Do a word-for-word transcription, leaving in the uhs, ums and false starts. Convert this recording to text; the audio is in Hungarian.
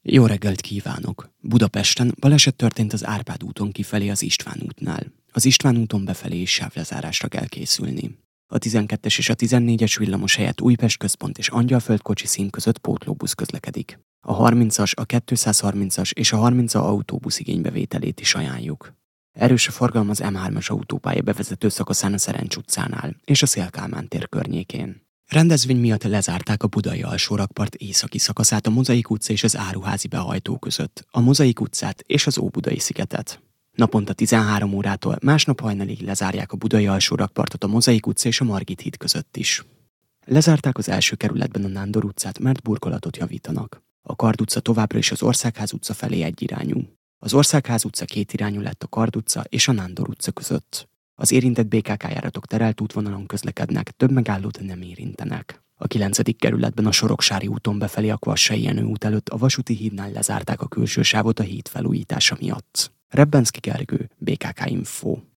Jó reggelt kívánok! Budapesten baleset történt az Árpád úton kifelé az István útnál. Az István úton befelé is sávlezárásra kell készülni. A tizenkettes és a tizennégyes villamos helyett Újpest központ és Angyalföld kocsiszín között pótlóbusz közlekedik. A harmincas, a kétszázharmincas és a harminc A autóbusz igénybevételét is ajánljuk. Erős a forgalom az M hármas autópálya bevezető szakaszán a Szerencs utcánál és a Széll-Kálmán tér környékén. Rendezvény miatt lezárták a budai alsórakpart északi szakaszát a Mozaik utca és az Áruházi behajtó között, a Mozaik utcát és az Óbudai szigetet. Naponta tizenhárom órától másnap hajnalig lezárják a budai alsórakpartot a Mozaik utca és a Margit híd között is. Lezárták az első kerületben a Nándor utcát, mert burkolatot javítanak. A Kard utca továbbra is az Országház utca felé egyirányú. Az Országház utca kétirányú lett a Kard utca és a Nándor utca között. Az érintett bé ká ká járatok terelt útvonalon közlekednek, több megállót nem érintenek. A kilencedik kerületben a Soroksári úton befelé a Kvassai Jenő út előtt a vasúti hídnál lezárták a külső sávot a híd felújítása miatt. Rebbenszky Gergő, bé ká ká Info.